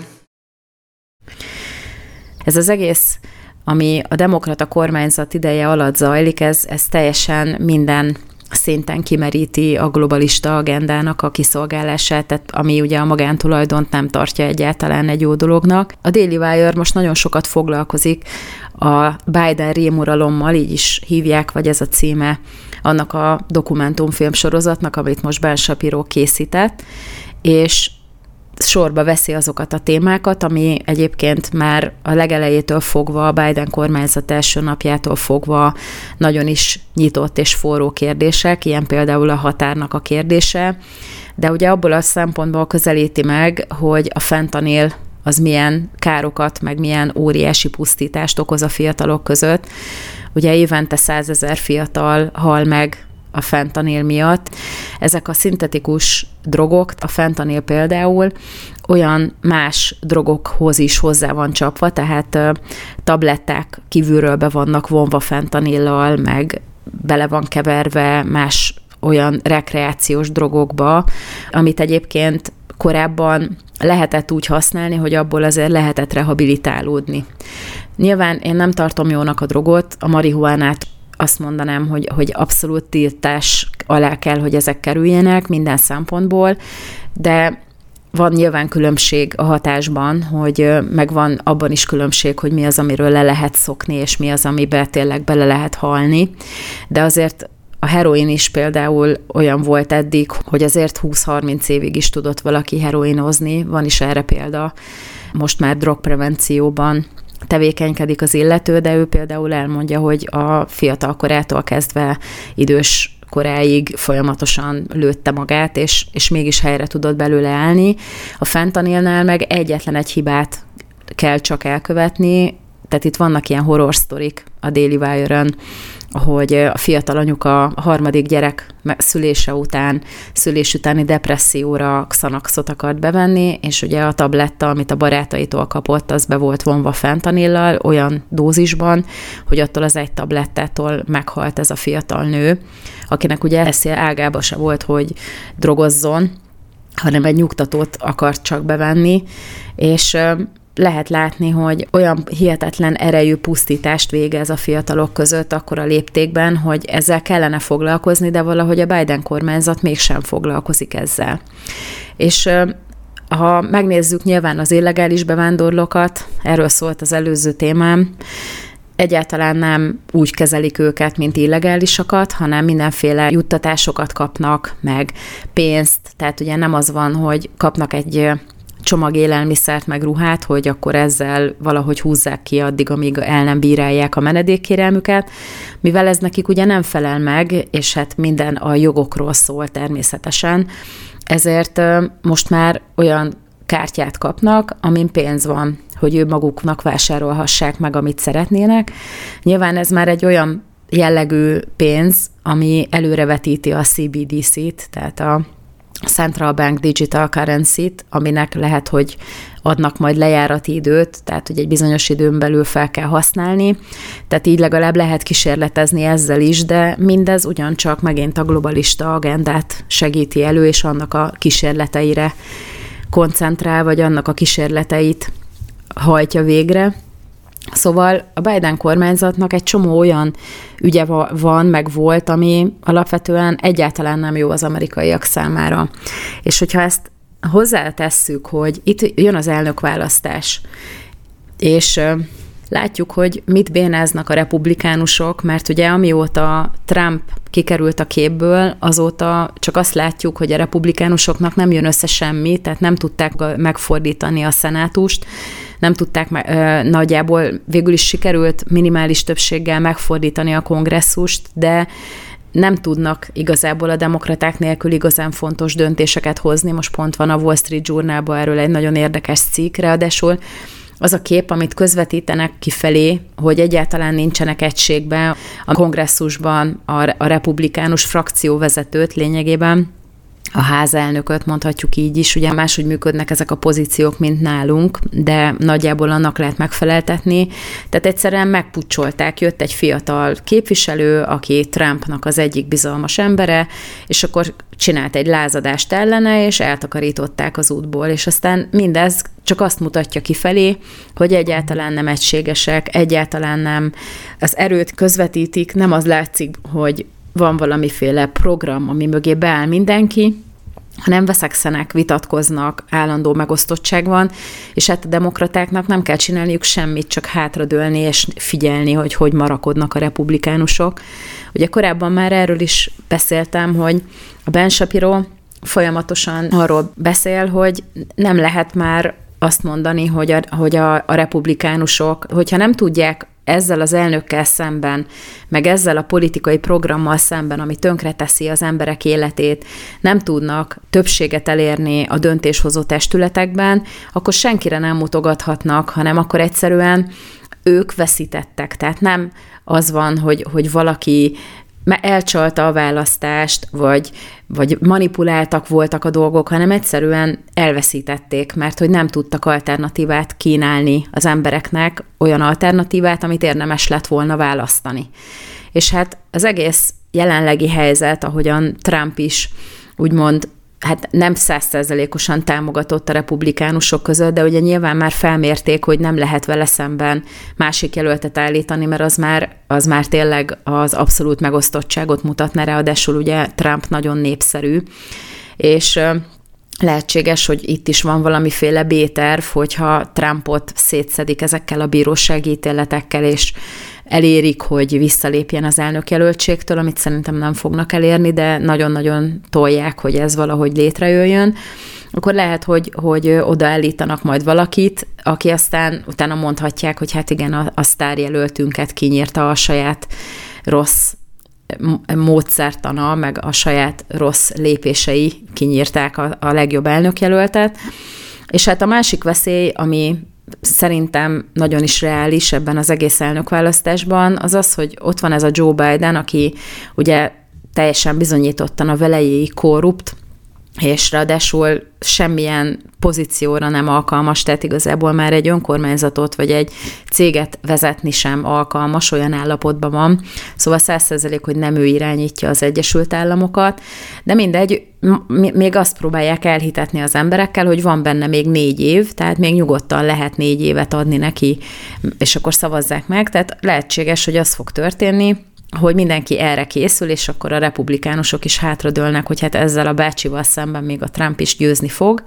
Ez az egész, ami a demokrata kormányzat ideje alatt zajlik, ez teljesen minden szinten kimeríti a globalista agendának a kiszolgálását, tehát ami ugye a magántulajdont nem tartja egyáltalán egy jó dolognak. A Daily Wire most nagyon sokat foglalkozik a Biden rémuralommal, így is hívják, vagy ez a címe annak a dokumentumfilm sorozatnak, amit most Ben Shapiro készített, és sorba veszi azokat a témákat, ami egyébként már a legelejétől fogva, a Biden kormányzat első napjától fogva nagyon is nyitott és forró kérdések, ilyen például a határnak a kérdése, de ugye abból a szempontból közelíti meg, hogy a fentanil az milyen károkat, meg milyen óriási pusztítást okoz a fiatalok között. ugye évente 100 000 fiatal hal meg a fentanil miatt. Ezek a szintetikus drogok, a fentanil például olyan más drogokhoz is hozzá van csapva, tehát tabletták kívülről be vannak vonva fentanillal, meg bele van keverve más olyan rekreációs drogokba, amit egyébként korábban lehetett úgy használni, hogy abból azért lehetett rehabilitálódni. Nyilván én nem tartom jónak a drogot, a marihuánát azt mondanám, hogy abszolút tiltás alá kell, hogy ezek kerüljenek minden szempontból, de van nyilván különbség a hatásban, hogy meg van abban is különbség, hogy mi az, amiről le lehet szokni, és mi az, amiben tényleg bele lehet halni. De azért a heroin is például olyan volt eddig, hogy azért 20-30 évig is tudott valaki heroinozni, van is erre példa. Most már drogprevencióban tevékenykedik az illető, de ő például elmondja, hogy a fiatal korától kezdve idős koráig folyamatosan lőtte magát, és mégis helyre tudott belőle állni. A fentanilnál meg egyetlen egy hibát kell csak elkövetni, tehát itt vannak ilyen horror sztorik a Daily Wire-ön, hogy a fiatal anyuka a harmadik gyerek szülés utáni depresszióra Xanaxot akart bevenni, és ugye a tabletta, amit a barátaitól kapott, az be volt vonva fentanillal olyan dózisban, hogy attól az egy tablettától meghalt ez a fiatal nő, akinek ugye eszél ágába se volt, hogy drogozzon, hanem egy nyugtatót akart csak bevenni, és lehet látni, hogy olyan hihetetlen erejű pusztítást végez a fiatalok között akkora léptékben, hogy ezzel kellene foglalkozni, de valahogy a Biden kormányzat mégsem foglalkozik ezzel. És ha megnézzük nyilván az illegális bevándorlókat, erről szólt az előző témám, egyáltalán nem úgy kezelik őket, mint illegálisakat, hanem mindenféle juttatásokat kapnak, meg pénzt, tehát ugye nem az van, hogy kapnak egy csomag élelmiszert, meg ruhát, hogy akkor ezzel valahogy húzzák ki addig, amíg el nem bírálják a menedékkérelmüket, mivel ez nekik ugye nem felel meg, és hát minden a jogokról szól természetesen, ezért most már olyan kártyát kapnak, amin pénz van, hogy ő maguknak vásárolhassák meg, amit szeretnének. Nyilván ez már egy olyan jellegű pénz, ami előrevetíti a CBDC-t, tehát a Central Bank Digital Currency-t, aminek lehet, hogy adnak majd lejárati időt, tehát hogy egy bizonyos időn belül fel kell használni. Tehát így legalább lehet kísérletezni ezzel is, de mindez ugyancsak megint a globalista agendát segíti elő, és annak a kísérleteire koncentrál, vagy annak a kísérleteit hajtja végre. Szóval a Biden kormányzatnak egy csomó olyan ügye van, meg volt, ami alapvetően egyáltalán nem jó az amerikaiak számára. És hogyha ezt hozzátesszük, hogy itt jön az elnökválasztás, és látjuk, hogy mit bénáznak a republikánusok, mert ugye amióta Trump kikerült a képből, azóta csak azt látjuk, hogy a republikánusoknak nem jön össze semmi, tehát nem tudták megfordítani a szenátust, nem tudták nagyjából, végül is sikerült minimális többséggel megfordítani a kongresszust, de nem tudnak igazából a demokraták nélkül igazán fontos döntéseket hozni. Most pont van a Wall Street Journalban erről egy nagyon érdekes cikk, ráadásul az a kép, amit közvetítenek kifelé, hogy egyáltalán nincsenek egységben a kongresszusban a republikánus frakcióvezetőt lényegében, a házelnököt, mondhatjuk így is, ugye máshogy működnek ezek a pozíciók, mint nálunk, de nagyjából annak lehet megfeleltetni. Tehát egyszerűen megpucsolták, jött egy fiatal képviselő, aki Trumpnak az egyik bizalmas embere, és akkor csinált egy lázadást ellene, és eltakarították az útból, és aztán mindez csak azt mutatja kifelé, hogy egyáltalán nem egységesek, egyáltalán nem az erőt közvetítik, nem az látszik, hogy van valamiféle program, ami mögé beáll mindenki, hanem veszekszenek, vitatkoznak, állandó megosztottság van, és hát a demokratáknak nem kell csinálniuk semmit, csak hátradőlni és figyelni, hogy marakodnak a republikánusok. Ugye korábban már erről is beszéltem, hogy a Ben Shapiro folyamatosan arról beszél, hogy nem lehet már azt mondani, hogy a republikánusok, hogyha nem tudják ezzel az elnökkel szemben, meg ezzel a politikai programmal szemben, ami tönkreteszi az emberek életét, nem tudnak többséget elérni a döntéshozó testületekben, akkor senkire nem mutogathatnak, hanem akkor egyszerűen ők veszítettek. Tehát nem az van, hogy valaki elcsalta a választást, vagy manipuláltak voltak a dolgok, hanem egyszerűen elveszítették, mert hogy nem tudtak alternatívát kínálni az embereknek, olyan alternatívát, amit érdemes lett volna választani. És hát az egész jelenlegi helyzet, ahogyan Trump is úgymond hát nem 100%-osan támogatott a republikánusok között, de ugye nyilván már felmérték, hogy nem lehet vele szemben másik jelöltet állítani, mert az már tényleg az abszolút megosztottságot mutatna, ráadásul ugye Trump nagyon népszerű, és lehetséges, hogy itt is van valamiféle B-terv, hogyha Trumpot szétszedik ezekkel a bírósági ítéletekkel, és elérik, hogy visszalépjen az elnökjelöltségtől, amit szerintem nem fognak elérni, de nagyon-nagyon tolják, hogy ez valahogy létrejöjjön, akkor lehet, hogy odaállítanak majd valakit, aki aztán utána mondhatják, hogy hát igen, a sztárjelöltünket kinyírta a saját rossz módszertana, meg a saját rossz lépései kinyírták a legjobb elnökjelöltet. És hát a másik veszély, ami szerintem nagyon is reális ebben az egész elnökválasztásban, az az, hogy ott van ez a Joe Biden, aki ugye teljesen bizonyítottan a velejéig korrupt, és ráadásul semmilyen pozícióra nem alkalmas, tehát igazából már egy önkormányzatot vagy egy céget vezetni sem alkalmas, olyan állapotban van. Szóval 100%, hogy nem ő irányítja az Egyesült Államokat, de mindegy, még azt próbálják elhitetni az emberekkel, hogy van benne még 4 év, tehát még nyugodtan lehet 4 évet adni neki, és akkor szavazzák meg, tehát lehetséges, hogy az fog történni, hogy mindenki erre készül, és akkor a republikánusok is hátradőlnek, hogy hát ezzel a bácsival szemben még a Trump is győzni fog,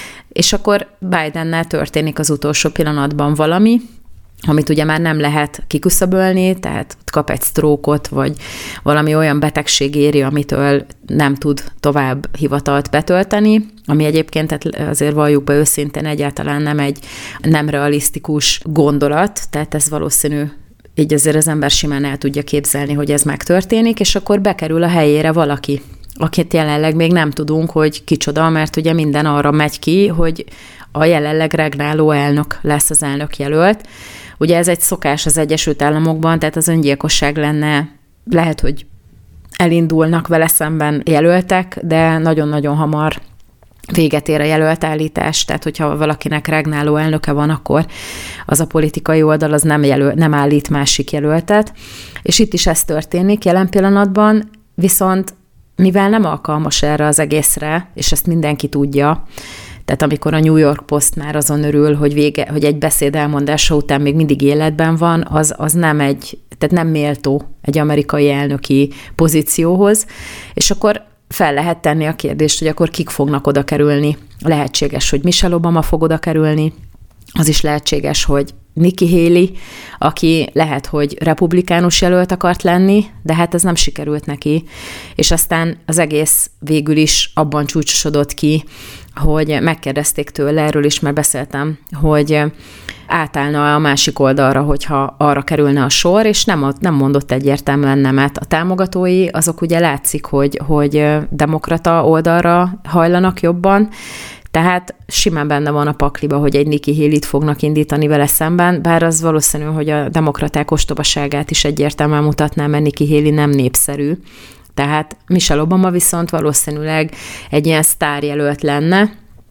és akkor Bidennel történik az utolsó pillanatban valami, amit ugye már nem lehet kiküszöbölni, tehát kap egy sztrókot, vagy valami olyan betegség éri, amitől nem tud tovább hivatalt betölteni, ami egyébként, tehát azért valljuk be őszintén, egyáltalán nem realisztikus gondolat, tehát ez valószínű, így azért az ember simán el tudja képzelni, hogy ez megtörténik, és akkor bekerül a helyére valaki, akit jelenleg még nem tudunk, hogy kicsoda, mert ugye minden arra megy ki, hogy a jelenleg regnáló elnök lesz az elnök jelölt. Ugye ez egy szokás az Egyesült Államokban, tehát az öngyilkosság lenne, lehet, hogy elindulnak vele szemben jelöltek, de nagyon-nagyon hamar véget ér a jelöltállítás, tehát hogyha valakinek regnáló elnöke van, akkor az a politikai oldal az nem állít másik jelöltet. És itt is ez történik jelen pillanatban, viszont mivel nem alkalmas erre az egészre, és ezt mindenki tudja, tehát amikor a New York Post már azon örül, hogy egy beszéd elmondása után még mindig életben van, az tehát nem méltó egy amerikai elnöki pozícióhoz, és akkor fel lehet tenni a kérdést, hogy akkor kik fognak oda kerülni. Lehetséges, hogy Michelle Obama fog oda kerülni, az is lehetséges, hogy Nikki Haley, aki lehet, hogy republikánus jelölt akart lenni, de hát ez nem sikerült neki, és aztán az egész végül is abban csúcsosodott ki, hogy megkérdezték tőle, erről is már beszéltem, hogy átállna a másik oldalra, hogyha arra kerülne a sor, és nem mondott egyértelműen nemet. A támogatói, azok ugye látszik, hogy demokrata oldalra hajlanak jobban, tehát simán benne van a pakliba, hogy egy Nikki Haley-t fognak indítani vele szemben, bár az valószínű, hogy a demokraták ostobaságát is egyértelműen mutatná, mert Nikki Haley nem népszerű. Tehát Michelle Obama viszont valószínűleg egy ilyen sztárjelölt lenne,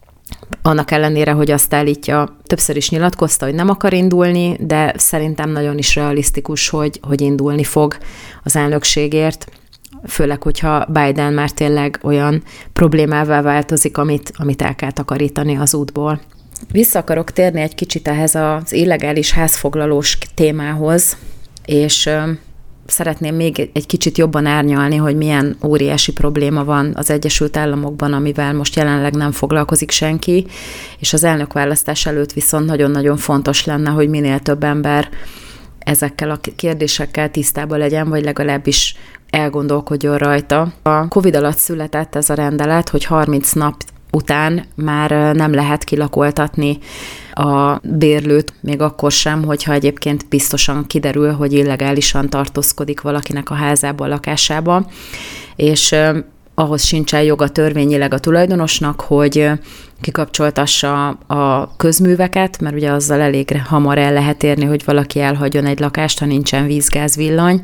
annak ellenére, hogy azt állítja, többször is nyilatkozta, hogy nem akar indulni, de szerintem nagyon is realisztikus, hogy indulni fog az elnökségért, főleg, hogyha Biden már tényleg olyan problémává változik, amit el kell takarítani az útból. Vissza akarok térni egy kicsit ehhez az illegális házfoglalós témához, és szeretném még egy kicsit jobban árnyalni, hogy milyen óriási probléma van az Egyesült Államokban, amivel most jelenleg nem foglalkozik senki, és az elnökválasztás előtt viszont nagyon-nagyon fontos lenne, hogy minél több ember ezekkel a kérdésekkel tisztában legyen, vagy legalábbis elgondolkodjon rajta. A Covid alatt született ez a rendelet, hogy 30 nap után már nem lehet kilakoltatni a bérlőt, még akkor sem, hogyha egyébként biztosan kiderül, hogy illegálisan tartózkodik valakinek a házába, a lakásába. És ahhoz sincsen joga törvényileg a tulajdonosnak, hogy kikapcsoltassa a közműveket, mert ugye azzal elég hamar el lehet érni, hogy valaki elhagyjon egy lakást, ha nincsen víz, gáz, villany,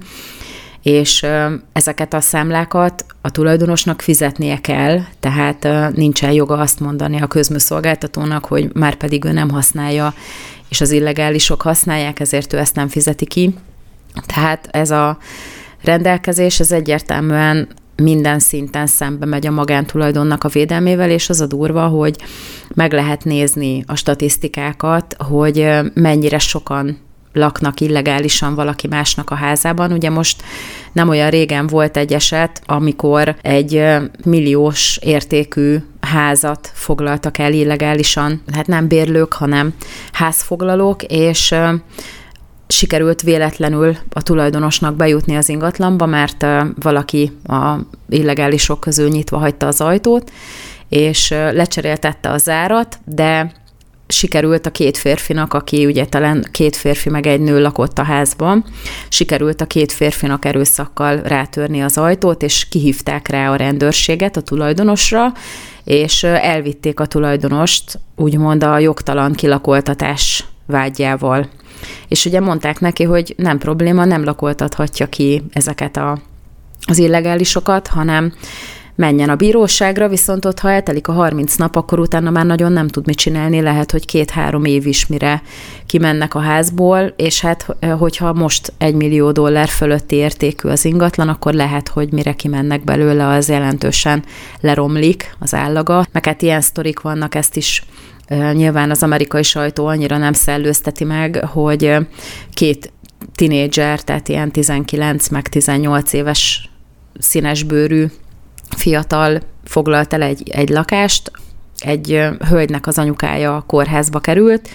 és ezeket a számlákat a tulajdonosnak fizetnie kell, tehát nincsen joga azt mondani a közműszolgáltatónak, hogy már pedig ő nem használja, és az illegálisok használják, ezért ő ezt nem fizeti ki. Tehát ez a rendelkezés, ez egyértelműen minden szinten szembe megy a magántulajdonnak a védelmével, és az a durva, hogy meg lehet nézni a statisztikákat, hogy mennyire sokan laknak illegálisan valaki másnak a házában. Ugye most nem olyan régen volt egy eset, amikor egy milliós értékű házat foglaltak el illegálisan, hát nem bérlők, hanem házfoglalók, és sikerült véletlenül a tulajdonosnak bejutni az ingatlanba, mert valaki a illegálisok közül nyitva hagyta az ajtót, és lecseréltette a zárat, de sikerült a két férfinak, aki ugye talán két férfi meg egy nő lakott a házban, sikerült a két férfinak erőszakkal rátörni az ajtót, és kihívták rá a rendőrséget a tulajdonosra, és elvitték a tulajdonost, úgymond a jogtalan kilakoltatás vádjával. És ugye mondták neki, hogy nem probléma, nem lakoltathatja ki ezeket az illegálisokat, hanem menjen a bíróságra, viszont ott, ha eltelik a 30 nap, akkor utána már nagyon nem tud mit csinálni, lehet, hogy 2-3 év is, mire kimennek a házból, és hát, hogyha most $1 millió fölötti értékű az ingatlan, akkor lehet, hogy mire kimennek belőle, az jelentősen leromlik az állaga. Meg hát ilyen sztorik vannak, ezt is nyilván az amerikai sajtó annyira nem szellőzteti meg, hogy 2 tinédzser, tehát ilyen 19 meg 18 éves színesbőrű fiatal foglalt el egy lakást, egy hölgynek az anyukája a kórházba került,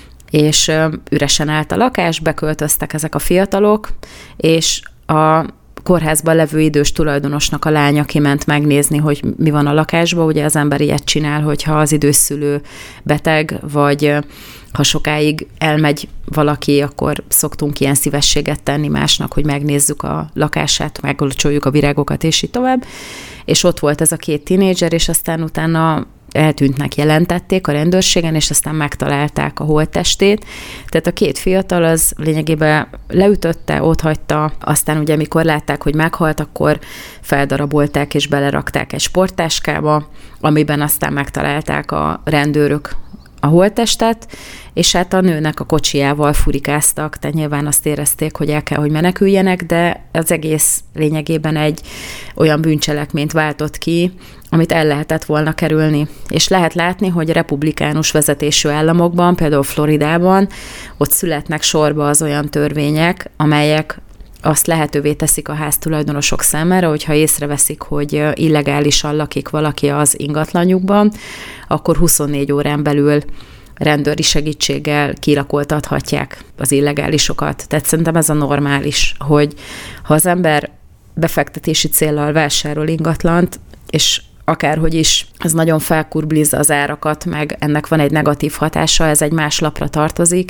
és üresen állt a lakás, beköltöztek ezek a fiatalok, és a kórházban levő idős tulajdonosnak a lánya kiment megnézni, hogy mi van a lakásban. Ugye az ember ilyet csinál, hogyha az idős szülő beteg, vagy ha sokáig elmegy valaki, akkor szoktunk ilyen szívességet tenni másnak, hogy megnézzük a lakását, meglocsoljuk a virágokat, és így tovább. És ott volt ez a 2 tinédzser, és aztán utána eltűntnek jelentették a rendőrségen, és aztán megtalálták a holttestét. Tehát a 2 fiatal az lényegében leütötte, otthagyta, aztán ugye mikor látták, hogy meghalt, akkor feldarabolták és belerakták egy sporttáskába, amiben aztán megtalálták a rendőrök a holttestet, és hát a nőnek a kocsijával furikáztak, tehát nyilván azt érezték, hogy el kell, hogy meneküljenek, de az egész lényegében egy olyan bűncselekményt váltott ki, amit el lehetett volna kerülni. És lehet látni, hogy republikánus vezetésű államokban, például Floridában, ott születnek sorba az olyan törvények, amelyek azt lehetővé teszik a háztulajdonosok számára, hogyha észreveszik, hogy illegálisan lakik valaki az ingatlanjukban, akkor 24 órán belül rendőri segítséggel kilakoltathatják az illegálisokat. Tehát szerintem ez a normális, hogy ha az ember befektetési céllal vásárol ingatlant, és akárhogy is, ez nagyon felkurblizza az árakat, meg ennek van egy negatív hatása, ez egy más lapra tartozik,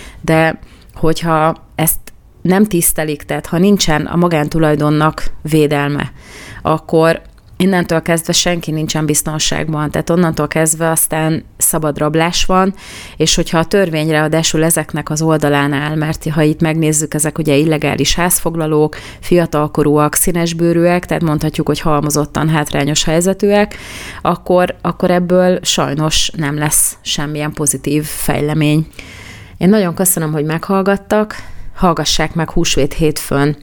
de hogyha ezt nem tisztelik, tehát ha nincsen a magántulajdonnak védelme, akkor innentől kezdve senki nincsen biztonságban, tehát onnantól kezdve aztán szabad rablás van, és hogyha a törvény ráadásul ezeknek az oldalán áll, mert ha itt megnézzük, ezek ugye illegális házfoglalók, fiatalkorúak, színesbőrűek, tehát mondhatjuk, hogy halmozottan hátrányos helyzetűek, akkor ebből sajnos nem lesz semmilyen pozitív fejlemény. Én nagyon köszönöm, hogy meghallgattak, hallgassák meg húsvét hétfőn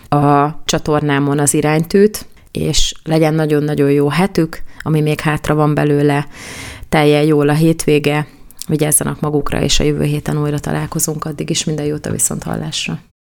a csatornámon az iránytűt, és legyen nagyon-nagyon jó hetük, ami még hátra van belőle, teljen jól a hétvége, vigyázzanak magukra, és a jövő héten újra találkozunk, addig is minden jót a viszonthallásra.